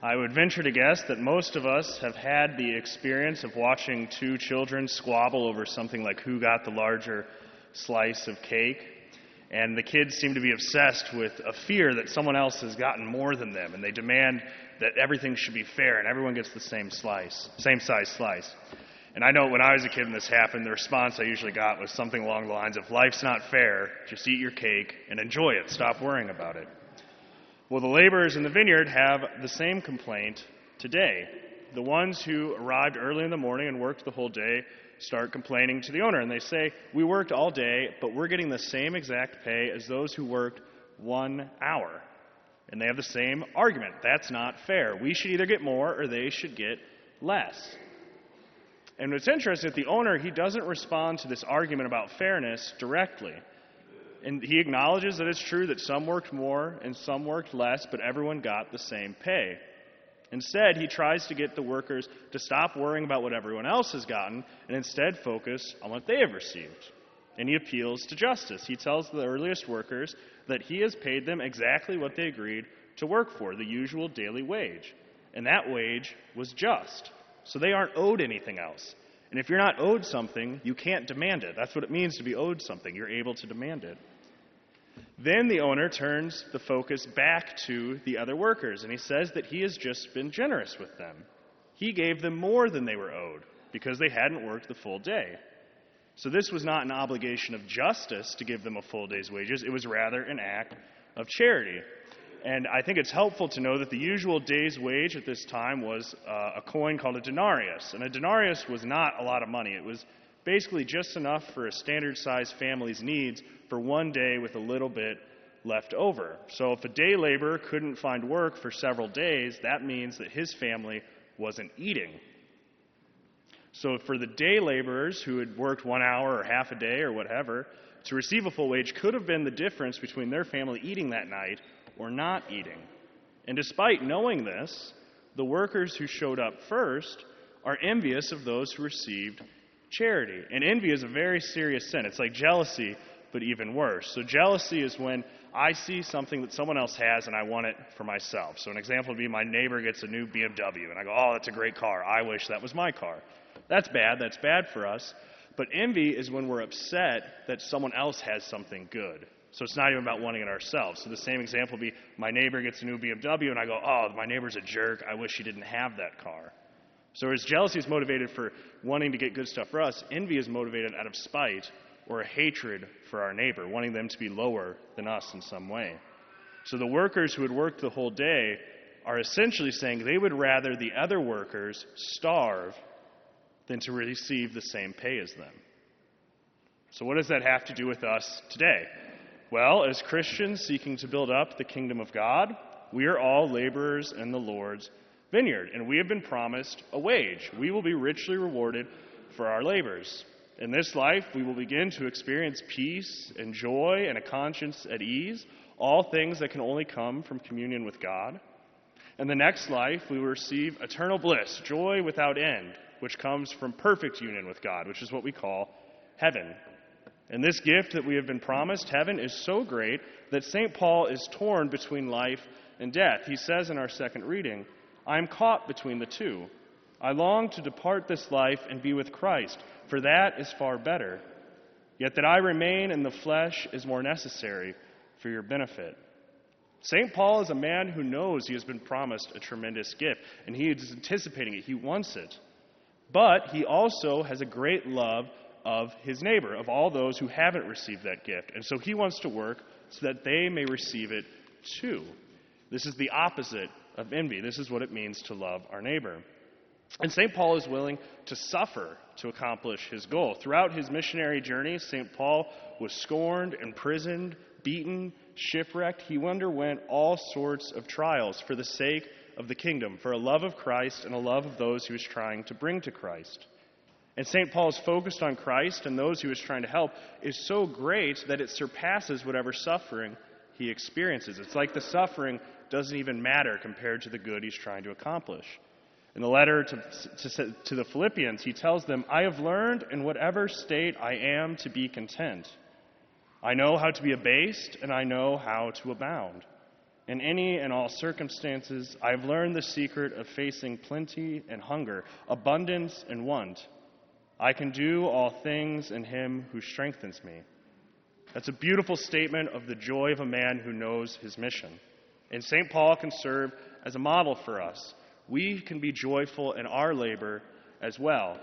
I would venture to guess that most of us have had the experience of watching two children squabble over something like who got the larger slice of cake. And the kids seem to be obsessed with a fear that someone else has gotten more than them, and they demand that everything should be fair and everyone gets the same size slice. And I know when I was a kid and this happened, the response I usually got was something along the lines of, life's not fair, just eat your cake and enjoy it, stop worrying about it. Well, the laborers in the vineyard have the same complaint today. The ones who arrived early in the morning and worked the whole day start complaining to the owner, and they say, we worked all day, but we're getting the same exact pay as those who worked 1 hour. And they have the same argument. That's not fair. We should either get more or they should get less. And what's interesting is the owner, he doesn't respond to this argument about fairness directly. And he acknowledges that it's true that some worked more and some worked less, but everyone got the same pay. Instead, he tries to get the workers to stop worrying about what everyone else has gotten and instead focus on what they have received. And he appeals to justice. He tells the earliest workers that he has paid them exactly what they agreed to work for, the usual daily wage. And that wage was just. So they aren't owed anything else. And if you're not owed something, you can't demand it. That's what it means to be owed something. You're able to demand it. Then the owner turns the focus back to the other workers, and he says that he has just been generous with them. He gave them more than they were owed because they hadn't worked the full day. So this was not an obligation of justice to give them a full day's wages. It was rather an act of charity. And I think it's helpful to know that the usual day's wage at this time was a coin called a denarius. And a denarius was not a lot of money. It was basically just enough for a standard-sized family's needs for one day with a little bit left over. So if a day laborer couldn't find work for several days, that means that his family wasn't eating. So for the day laborers who had worked 1 hour or half a day or whatever, to receive a full wage could have been the difference between their family eating that night or not eating. And despite knowing this, the workers who showed up first are envious of those who received charity. And envy is a very serious sin. It's like jealousy, but even worse. So jealousy is when I see something that someone else has and I want it for myself. So an example would be my neighbor gets a new BMW and I go, oh, that's a great car. I wish that was my car. That's bad. That's bad for us. But envy is when we're upset that someone else has something good. So it's not even about wanting it ourselves. So the same example would be my neighbor gets a new BMW and I go, oh, my neighbor's a jerk. I wish he didn't have that car. So whereas jealousy is motivated for wanting to get good stuff for us, envy is motivated out of spite or a hatred for our neighbor, wanting them to be lower than us in some way. So the workers who had worked the whole day are essentially saying they would rather the other workers starve than to receive the same pay as them. So what does that have to do with us today? Well, as Christians seeking to build up the kingdom of God, we are all laborers in the Lord's vineyard, and we have been promised a wage. We will be richly rewarded for our labors. In this life, we will begin to experience peace and joy and a conscience at ease, all things that can only come from communion with God. In the next life, we will receive eternal bliss, joy without end, which comes from perfect union with God, which is what we call heaven. And this gift that we have been promised, heaven, is so great that St. Paul is torn between life and death. He says in our second reading, I am caught between the two. I long to depart this life and be with Christ, for that is far better. Yet that I remain in the flesh is more necessary for your benefit. St. Paul is a man who knows he has been promised a tremendous gift, and he is anticipating it. He wants it. But he also has a great love of his neighbor, of all those who haven't received that gift. And so he wants to work so that they may receive it too. This is the opposite of envy. This is what it means to love our neighbor. And St. Paul is willing to suffer to accomplish his goal. Throughout his missionary journey, St. Paul was scorned, imprisoned, beaten, shipwrecked. He underwent all sorts of trials for the sake of the kingdom, for a love of Christ and a love of those he was trying to bring to Christ. And St. Paul's focus on Christ and those he was trying to help is so great that it surpasses whatever suffering he experiences. It's like the suffering doesn't even matter compared to the good he's trying to accomplish. In the letter to the Philippians, he tells them, I have learned in whatever state I am to be content. I know how to be abased, and I know how to abound. In any and all circumstances, I've learned the secret of facing plenty and hunger, abundance and want. I can do all things in him who strengthens me. That's a beautiful statement of the joy of a man who knows his mission. And St. Paul can serve as a model for us. We can be joyful in our labor as well.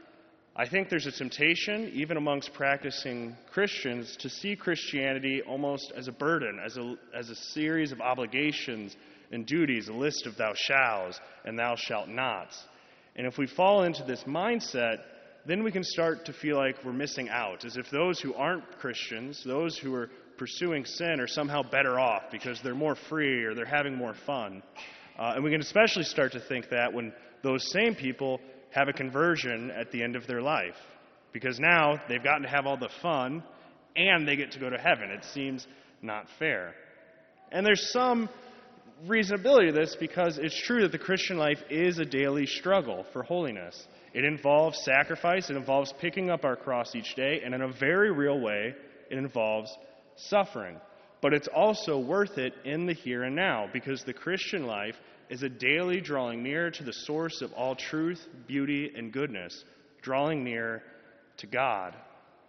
I think there's a temptation, even amongst practicing Christians, to see Christianity almost as a burden, as a series of obligations and duties, a list of thou shalls and thou shalt nots. And if we fall into this mindset, then we can start to feel like we're missing out, as if those who aren't Christians, those who are pursuing sin, are somehow better off because they're more free or they're having more fun. And we can especially start to think that when those same people have a conversion at the end of their life, because now they've gotten to have all the fun and they get to go to heaven. It seems not fair. And there's some reasonability to this, because it's true that the Christian life is a daily struggle for holiness. It involves sacrifice, it involves picking up our cross each day, and in a very real way, it involves suffering. But it's also worth it in the here and now, because the Christian life is a daily drawing near to the source of all truth, beauty, and goodness, drawing near to God.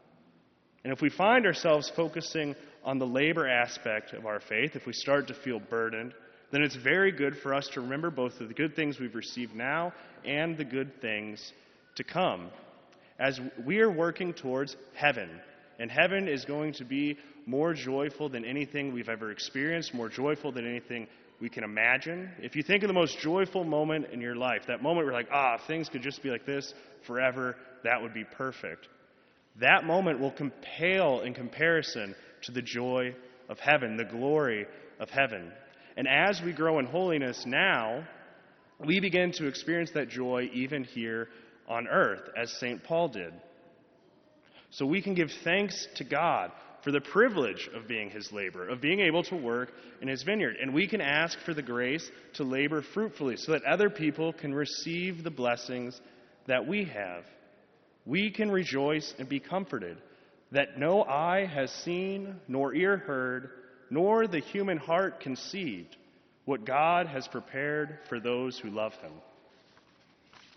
And if we find ourselves focusing on the labor aspect of our faith, if we start to feel burdened, then it's very good for us to remember both of the good things we've received now and the good things to come, as we are working towards heaven. And heaven is going to be more joyful than anything we've ever experienced, more joyful than anything we can imagine. If you think of the most joyful moment in your life, that moment where you're like, if things could just be like this forever, that would be perfect. That moment will pale in comparison to the joy of heaven, the glory of heaven. And as we grow in holiness now, we begin to experience that joy even here on earth, as St. Paul did. So we can give thanks to God for the privilege of being his laborer, of being able to work in his vineyard. And we can ask for the grace to labor fruitfully so that other people can receive the blessings that we have. We can rejoice and be comforted that no eye has seen, nor ear heard, nor the human heart conceived what God has prepared for those who love him.